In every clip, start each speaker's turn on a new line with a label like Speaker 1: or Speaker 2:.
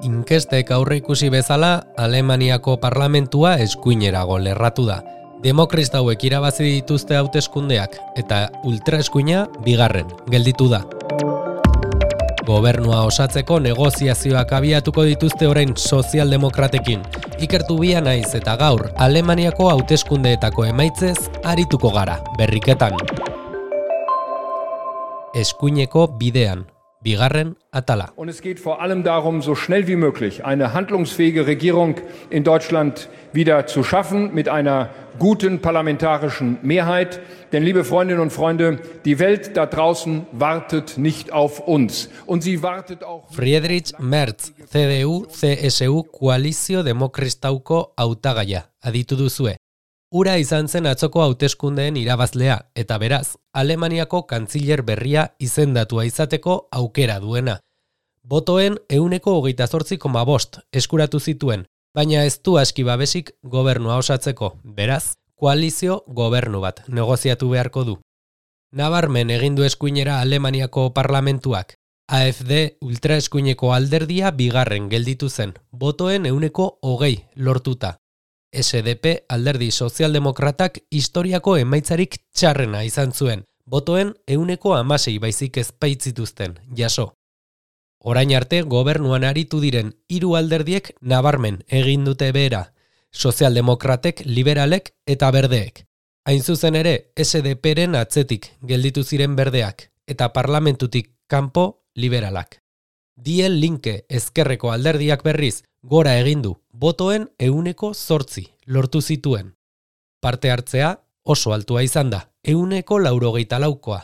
Speaker 1: Inkestek aurreikusi bezala, Alemaniako parlamentua eskuinerago lerratu da. Demokristauek irabazi dituzte hauteskundeak eta ultraeskuina bigarren gelditu da. Gobernua osatzeko negoziazioak abiatuko dituzte orain sozialdemokratekin. Ikertu bia naiz eta gaur Alemaniako hauteskundeetako emaitzez arituko gara, berriketan. Eskuineko bidean. Bigarren atala.
Speaker 2: Und es geht vor allem darum, so schnell wie möglich eine handlungsfähige Regierung in Deutschland wieder zu schaffen mit einer guten parlamentarischen Mehrheit. Denn, liebe Freundinnen und Freunde, die Welt da draußen wartet nicht auf uns. Und sie wartet auch...
Speaker 1: Friedrich Merz, CDU-CSU Koalizio Demokristauko hautagaia, aditu duzue. Ura izan zen atzoko hauteskundeen irabazlea, eta beraz, Alemaniako kantziler berria izendatua izateko aukera duena. Botoen 28,5% eskuratu zituen, baina ez du aski babesik gobernua osatzeko, beraz, koalizio gobernu bat negoziatu beharko du. Nabarmen egin du eskuinera Alemaniako parlamentuak. AfD ultraeskuineko alderdia bigarren gelditu zen, botoen 20% lortuta. SDP alderdi sozialdemokratak historiako emaitzarik txarrena izan zuen, botoen 16% baizik ez baitzituzten, jaso. Orain arte gobernuan aritu diren 3 alderdiek nabarmen egin dute behera, sozialdemokratek, liberalek eta berdeek. Hain zuzen ere, SDP-ren atzetik gelditu ziren berdeak, eta parlamentutik kanpo liberalak. Die Linke ezkerreko alderdiak berriz, gora egin du, botoen 8% lortu zituen. Parte hartzea oso altua izan da, 84%.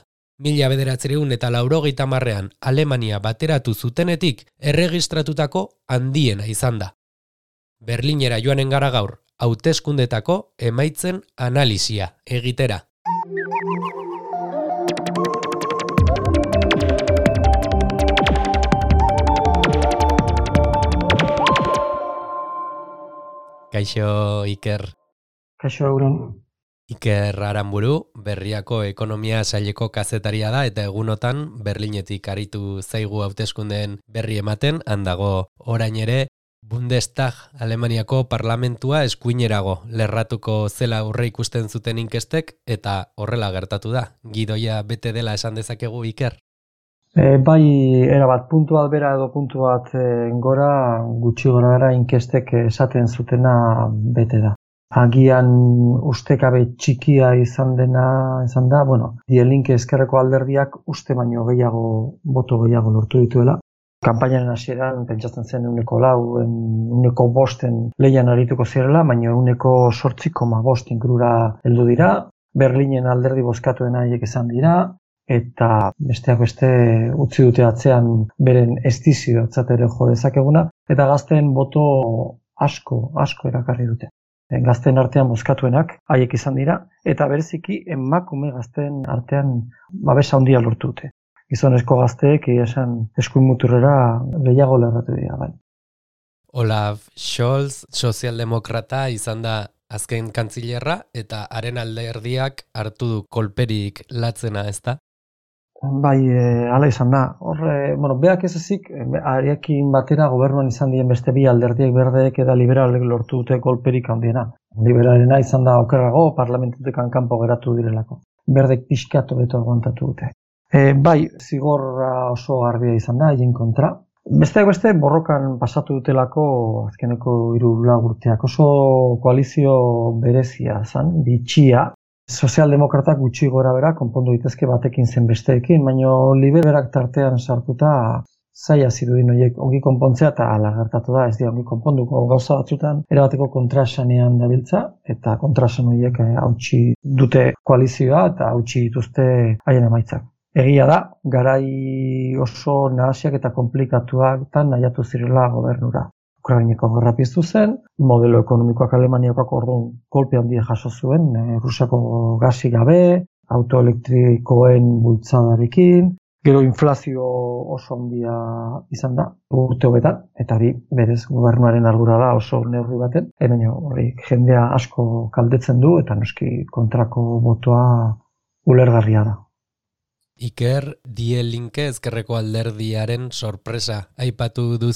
Speaker 1: 1990ean Alemania bateratu zutenetik erregistratutako handiena izan da. Berlinera joanen gara gaur, hauteskundetako emaitzen analisia egitera. Kaixo, Iker.
Speaker 3: Kaixo, Euron.
Speaker 1: Iker Aranburu, Berriako ekonomia saileko kazetaria da eta egunotan Berlinetik aritu zaigu hauteskundeen berri ematen, handago orain ere Bundestag Alemaniako parlamentua eskuinerago lerratuko zela aurre ikusten zuten inkestek eta horrela gertatu da. Gidoia bete dela esan dezakegu, Iker?
Speaker 3: Bai, erabat puntu bat bera edo puntu bat gora, gutxi gora bera inkestek esaten zutena bete da. Agian ustekabe txikia izan da, Die Linke ezkerreko alderdiak uste baino boto gehiago lortu dituela. Kanpainaren hasieran pentsatzen zen 4%, 5% lehian arituko zirela, baina 8,5% ingurura heldu dira. Berlinen alderdi bozkatuena haiek izan dira. Eta besteak beste utzi dute atzean beren estiziotzat ere jo dezakeguna, eta gazteen boto asko erakarri dute. Gazteen artean bozkatuenak haiek izan dira, eta bereziki emakume gazteen artean babesa handia lortu dute. Gizonezko gazteek esan eskuin muturrera gehiago lerratu dira. Bai.
Speaker 1: Olaf Scholz, sozialdemokrata izan da azken kantzilerra, eta haren alderdiak hartu du kolperik latzena, ezta?
Speaker 3: Bai, hala izan da. Beak ez ezik, ariekin batera gobernuan izan dien beste bi alderdiek berdeek eta liberalek lortu dute golperik handiena. Liberalena izan da okerrago, parlamentutik kanpo geratu direlako. Berdek pixkatu beto aguantatu dute. Bai, zigorra oso garbia izan da, haien kontra. Besteak beste, borrokan pasatu dutelako azkeneko 3 urteak. Oso koalizio berezia zen, bitxia. Sozialdemokratak gutxi gora bera konpondu ditezke batekin zen besteekin, baina liberalak tartean sartuta zaila zirudin horiek ongi konpontzea eta ala gertatu da, ez dira ongi konponduko gauza batzutan erabateko kontrasanean dabiltza eta kontrasan horiek hautsi dute koalizioa eta hautsi dituzte haien emaitzak. Egia da, garai oso nahasiak eta komplikatuak nahiatu zirela gobernura. Ukraineko gerra piztu zen, modelo ekonomikoak Alemaniakoak orduan kolpe handia jaso zuen, Rusiako gazi gabe, autoelektrikoen bultzadarekin, gero inflazio oso handia izan da, urte hobetan, eta hori berez gobernuaren ardura da oso neurri baten, baina hori jendea asko kaldetzen du eta noski kontrako botoa ulergarria da.
Speaker 1: Iker, Die Linke ezkerreko alderdiaren sorpresa aipatu duzu,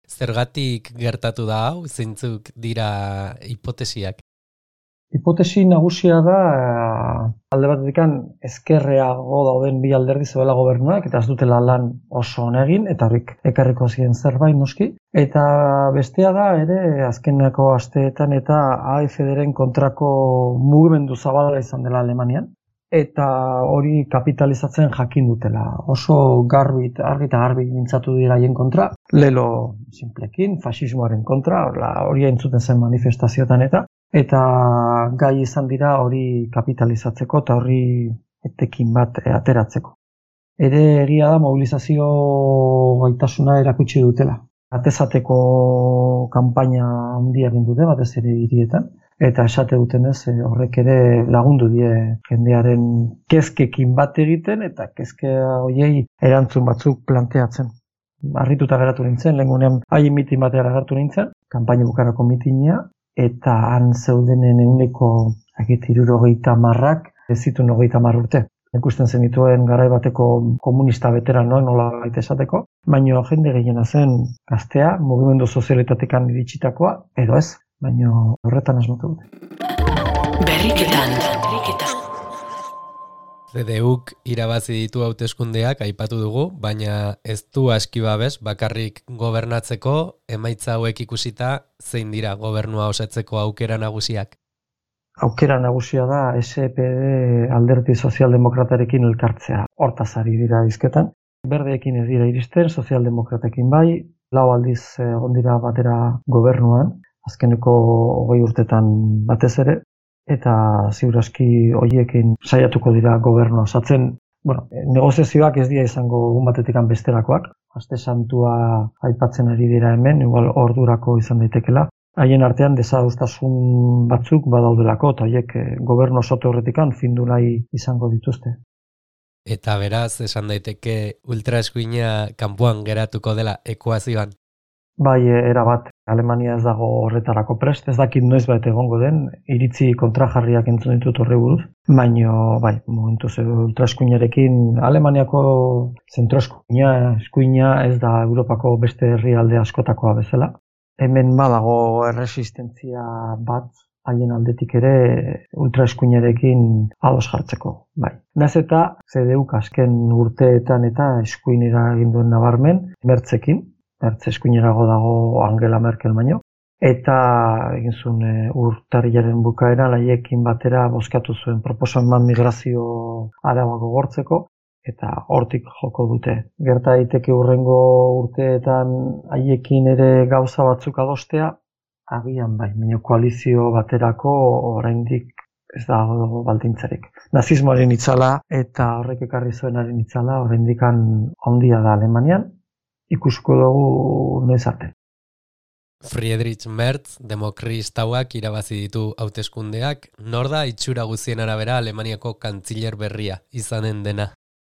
Speaker 1: Zergatik gertatu da hau, zeintzuk dira hipotesiak?
Speaker 3: Hipotesi nagusia da alde batetik ezkerreago dauden bi alderdi zeuela gobernuak eta ez dutela lan oso on egin eta horrik ekarriko ziren zerbait noski. Eta bestea da ere azkeneko asteetan eta AfD-ren kontrako mugimendu zabala izan dela Alemanian. Eta hori kapitalizatzen jakin dutela. Oso argi eta garbi mintzatu dira haien kontra. Lelo sinplekin, fasismoaren kontra, hori entzuten zen manifestazioetan eta gai izan dira hori kapitalizatzeko eta horri etekin bat ateratzeko. Ere egia da mobilizazio gaitasuna erakutsi dutela. Atezateko kanpaina handia egin dute batez ere hirietan. Eta esate dutenez horrek ere lagundu die jendearen kezkekin bat egiten eta kezke horiei erantzun batzuk planteatzen. Harrituta geratu nintzen, lehengunean haien mitin batera geratu nintzen, kanpaina bukarako mitina, eta han zeudenen ehuneko 70 ez zituen 30 urte. Ikusten zenituen garai bateko komunista veteranoak nola baita esateko, baina jende gehiena zen gaztea, mugimendu sozialitatekan iritsitakoa, edo ez. Baina horretan asmatu dute.
Speaker 4: Berriketan.
Speaker 1: CDUk irabazi ditu hauteskundeak aipatu dugu, baina ez du aski babes bakarrik gobernatzeko, emaitza hauek ikusita zein dira gobernua osatzeko aukera nagusiak?
Speaker 3: Aukera nagusia da SPD alderdi sozialdemokratarekin elkartzea. Hortaz ari dira hizketan. Berdeekin ez dira iristen, sozialdemokratekin bai, 4 aldiz egon dira batera gobernuan. Azkeneko 20 urtetan batez ere, eta ziur aski horiekin saiatuko dira gobernua osatzen. Negoziazioak ez dira izango egun batetik besterakoak. Aste santua aipatzen ari dira hemen, igual ordurako izan daitekela. Haien artean desadostasun batzuk badaudelako, eta haiek gobernu osatu horretik findu nahi izango dituzte.
Speaker 1: Eta beraz, esan daiteke ultraeskuina kanpoan geratuko dela ekuazioan?
Speaker 3: Bai, erabat, Alemania ez dago horretarako prest, ez dakit noiz bait egongo den, iritzi kontrajarriak entzun ditut horri buruz, baina, bai, momentuz ultraeskuinarekin Alemaniako zentroeskuina ez da Europako beste herrialde askotakoa bezala. Hemen badago erresistentzia bat, haien aldetik ere ultraeskuinarekin ados jartzeko, bai. Naiz eta CDUk azken urteetan eta eskuinera egin duen nabarmen, Mertzekin, Mertz eskuinerago dago Angela Merkel baino, eta egin zuen urtarrilaren bukaeran haiekin batera bozkatu zuen proposamen migrazio araua gogortzeko, eta hortik joko dute. Gerta daiteke hurrengo urteetan haiekin ere gauza batzuk adostea, agian bai, baina koalizio baterako oraindik ez dago baldintzarik. Nazismoaren itzala eta horrek ekarri zuenaren itzala oraindik handia da Alemanian. Ikusko dugu noiz arte.
Speaker 1: Friedrich Merz, demokristauak irabazi ditu hauteskundeak, nor da itxura guztien arabera Alemaniako kantziler berria izanen dena?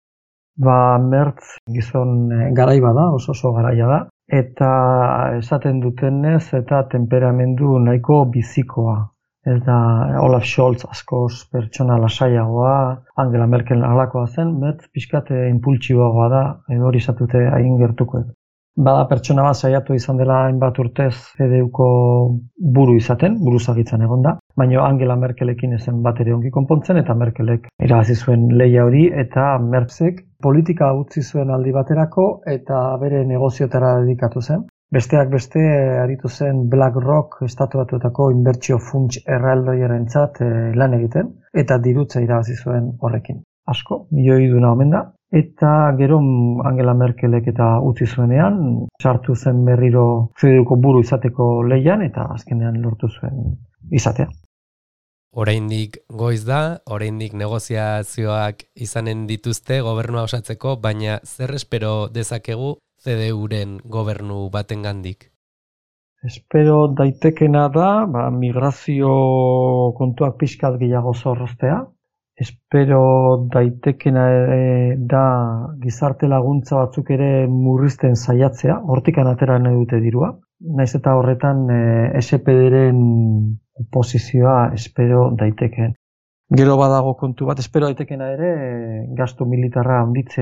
Speaker 3: Merz gizon garai bada, oso garaia da, eta esaten dutenez eta temperamendu nahiko bizikoa. Ez da Olaf Scholz askoz pertsona lasaiagoa, Angela Merkel halakoa zen, Merz pixkat impultsiboagoa da, edo hori esatute hain gertukoek. Bada pertsona bat saiatu izan dela hainbat urtez CDUko buru izaten, buruzagitzan egon da, baina Angela Merkelekin ezen bat ere ongi konpontzen, eta Merkelek irabazi zuen lehia hori, eta Merzek politika utzi zuen aldi baterako, eta bere negoziotara dedikatu zen. Besteak beste, aritu zen BlackRock estatu batuetako inbertsio funts erraldoierentzat lan egiten, eta dirutza irabazi zuen horrekin. Asko, milioi duna omen da, eta gero Angela Merkelek eta utzi zuenean, sartu zen berriro CDUko buru izateko lehian, eta azkenean lortu zuen izatea.
Speaker 1: Oraindik goiz da, oraindik negoziazioak izanen dituzte gobernua osatzeko, baina zer espero dezakegu CDUren gobernu batengandik?
Speaker 3: Espero daitekena da, migrazio kontuak pixkat gehiago zorroztea. Espero daitekena da gizarte laguntza batzuk ere murrizten saiatzea, hortikan atera nahi dute dirua. Naiz eta horretan SPD-ren oposizioa espero daitekeen. Gero badago kontu bat, espero daitekena ere gastu militarra handitzea,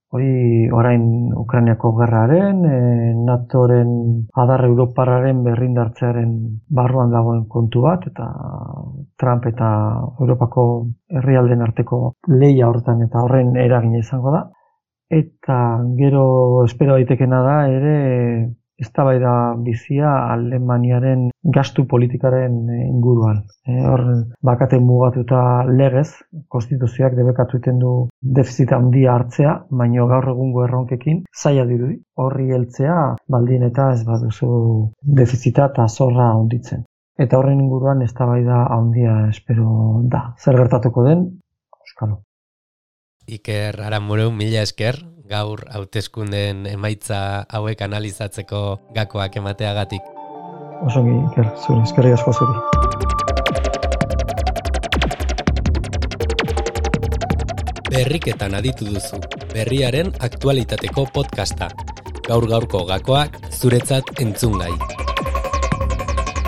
Speaker 3: Hori orain Ukrainiako gerraren, NATOren adar europarraren berrindartzearen barruan dagoen kontu bat, eta Trump eta Europako herrialden arteko lehia horretan eta horren eragina izango da. Eta gero espero daitekena da ere eztabaida bizia Alemaniaren gastu politikaren inguruan. Hor bakaten mugatuta legez, konstituzioak debekatu egiten du defizita handia hartzea, baina gaur egungo erronkekin zaila dirudi. Horri heltzea baldin eta ez baduzu defizita eta zorra handitzen. Eta horren inguruan eztabaida handia espero da. Zer gertatuko den, euskalo.
Speaker 1: Iker Aranburu, mila esker, gaur hauteskundeen emaitza hauek analizatzeko gakoak emateagatik.
Speaker 3: Osongi, Iker, zuri, eskerrik asko zuri.
Speaker 1: Berriketan aditu duzu, berriaren aktualitateko podcasta. Gaur-gaurko gakoak zuretzat entzungai.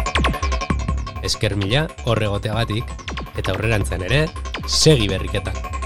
Speaker 1: Esker mila, horregoteagatik, eta aurrerantzen ere, segi berriketan.